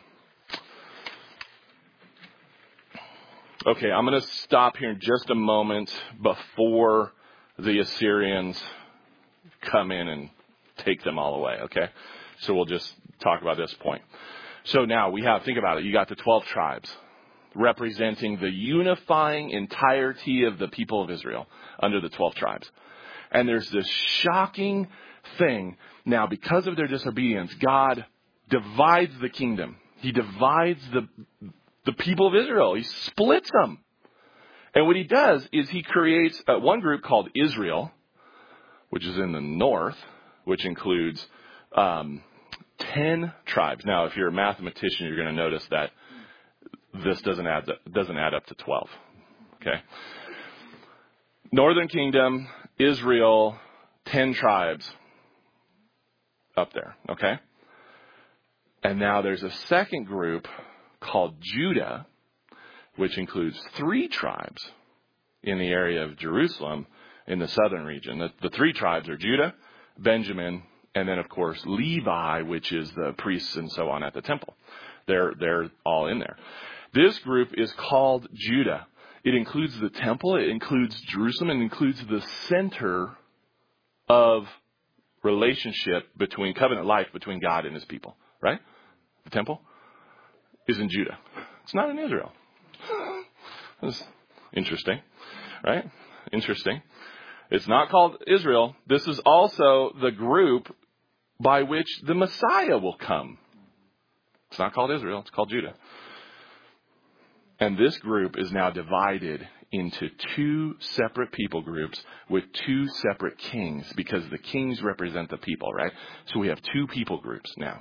okay, I'm going to stop here in just a moment before the Assyrians come in and take them all away, okay? So we'll just talk about this point. So now we have, think about it, you got the twelve tribes representing the unifying entirety of the people of Israel under the twelve tribes. And there's this shocking thing. Now, because of their disobedience, God divides the kingdom. He divides the, the people of Israel. He splits them. And what he does is he creates uh, one group called Israel, which is in the north, which includes um, ten tribes. Now, if you're a mathematician, you're going to notice that this doesn't add doesn't add up to twelve. Okay. Northern Kingdom, Israel, ten tribes up there. Okay. And now there's a second group called Judah, which includes three tribes in the area of Jerusalem in the southern region. The, the three tribes are Judah, Benjamin, and then, of course, Levi, which is the priests and so on at the temple. They're, they're all in there. This group is called Judah. It includes the temple. It includes Jerusalem. It includes the center of relationship between covenant life between God and his people, right? The temple is in Judah. It's not in Israel. That's interesting, right? Interesting. It's not called Israel. This is also the group by which the Messiah will come. It's not called Israel. It's called Judah. And this group is now divided into two separate people groups with two separate kings, because the kings represent the people, right? So we have two people groups now.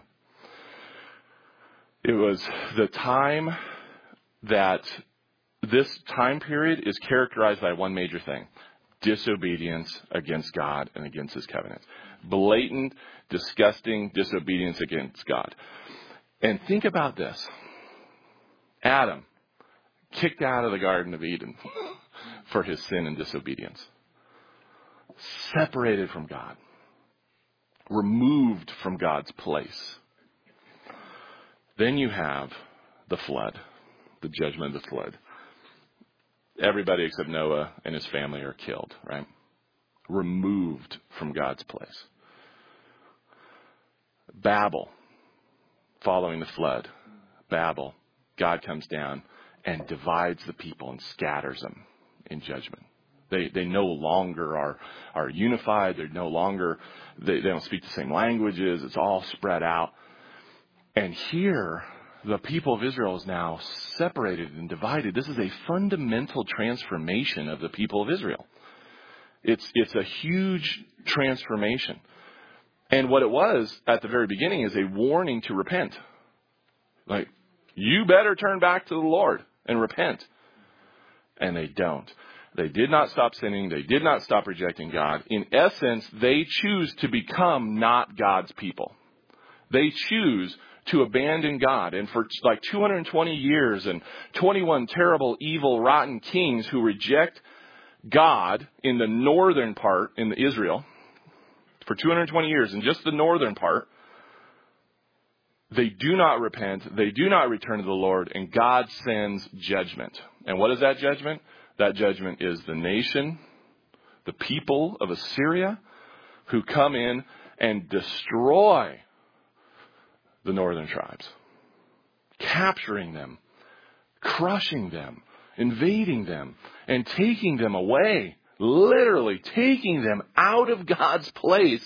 It was the time that this time period is characterized by one major thing. disobedience against God and against his covenant. Blatant, disgusting disobedience against God. And think about this. Adam, kicked out of the Garden of Eden for his sin and disobedience. Separated from God. Removed from God's place. Then you have the flood, the judgment of the flood. Everybody except Noah and his family are killed, right? Removed from God's place. Babel, following the flood. Babel, God comes down and divides the people and scatters them in judgment. They they no longer are are unified. They're no longer, they, they don't speak the same languages. It's all spread out. And here, the people of Israel is now separated and divided. This is a fundamental transformation of the people of Israel. It's it's a huge transformation. And what it was at the very beginning is a warning to repent. Like, you better turn back to the Lord and repent. And they don't. They did not stop sinning. They did not stop rejecting God. In essence, they choose to become not God's people. They choose to abandon God. And for like two hundred twenty years and twenty-one terrible, evil, rotten kings who reject God in the northern part, in Israel, for two hundred twenty years, in just the northern part, they do not repent. They do not return to the Lord. And God sends judgment. And what is that judgment? That judgment is the nation, the people of Assyria, who come in and destroy the northern tribes, capturing them, crushing them, invading them, and taking them away, literally taking them out of God's place.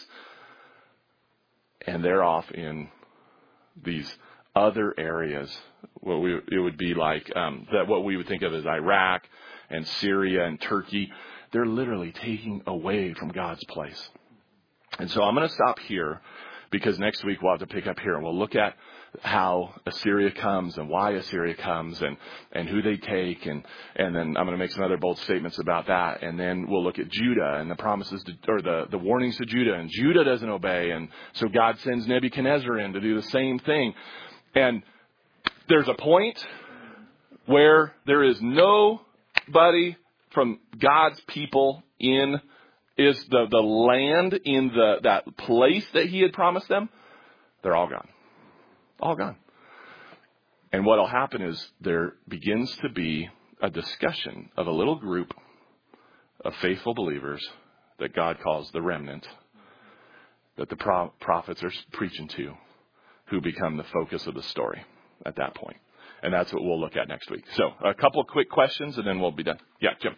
And they're off in these other areas. What we, it would be like um, that what we would think of as Iraq and Syria and Turkey. They're literally taking away from God's place. And so I'm going to stop here, because next week we'll have to pick up here and we'll look at how Assyria comes and why Assyria comes and, and who they take. And, and then I'm going to make some other bold statements about that. And then we'll look at Judah and the promises to, or the, the warnings to Judah, and Judah doesn't obey. And so God sends Nebuchadnezzar in to do the same thing. And there's a point where there is nobody from God's people in is the, the land in the that place that he had promised them. They're all gone. All gone. And what will happen is there begins to be a discussion of a little group of faithful believers that God calls the remnant, that the pro- prophets are preaching to, who become the focus of the story at that point. And that's what we'll look at next week. So a couple of quick questions and then we'll be done. Yeah, Jim.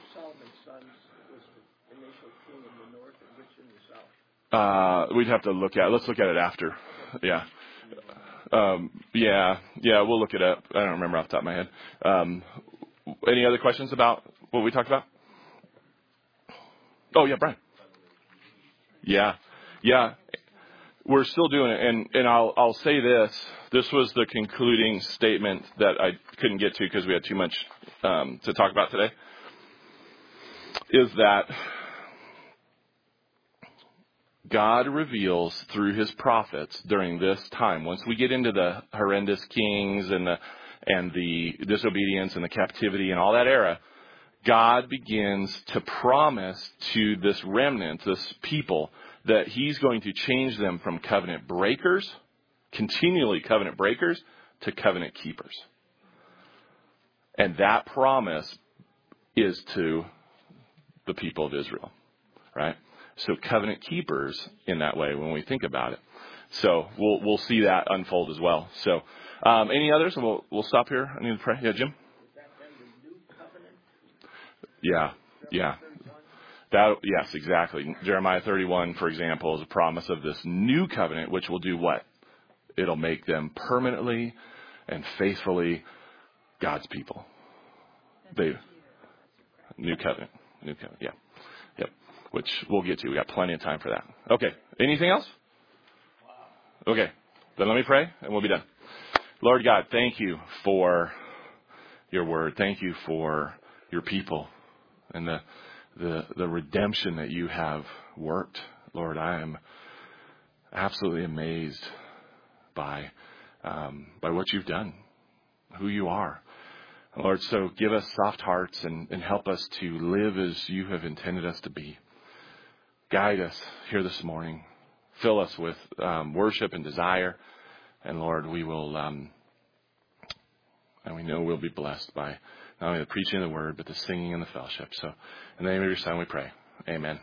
Uh, we'd have to look at, let's look at it after. Yeah. Um, yeah. Yeah. We'll look it up. I don't remember off the top of my head. Um, any other questions about what we talked about? Oh yeah, Brian. Yeah. Yeah. We're still doing it. And, and I'll, I'll say this, this was the concluding statement that I couldn't get to because we had too much, um, to talk about today, is that God reveals through his prophets during this time, once we get into the horrendous kings and the and the disobedience and the captivity and all that era, God begins to promise to this remnant, this people, that he's going to change them from covenant breakers, continually covenant breakers, to covenant keepers. And that promise is to the people of Israel, right? So covenant keepers in that way when we think about it. So we'll we'll see that unfold as well. So um, any others? And we'll we'll stop here. I need to pray. Yeah, Jim. Yeah, yeah. That yes, exactly. Jeremiah thirty-one, for example, is a promise of this new covenant, which will do what? It'll make them permanently and faithfully God's people. They new covenant, new covenant. Yeah. Yep. Which we'll get to. We got plenty of time for that. Okay. Anything else? Okay. Then let me pray and we'll be done. Lord God, thank you for your word. Thank you for your people and the the the redemption that you have worked. Lord, I am absolutely amazed by um, by what you've done, who you are. Lord, so give us soft hearts and, and help us to live as you have intended us to be. Guide us here this morning. Fill us with um, worship and desire. And Lord, we will, um, and we know we'll be blessed by not only the preaching of the word, but the singing and the fellowship. So in the name of your Son we pray. Amen.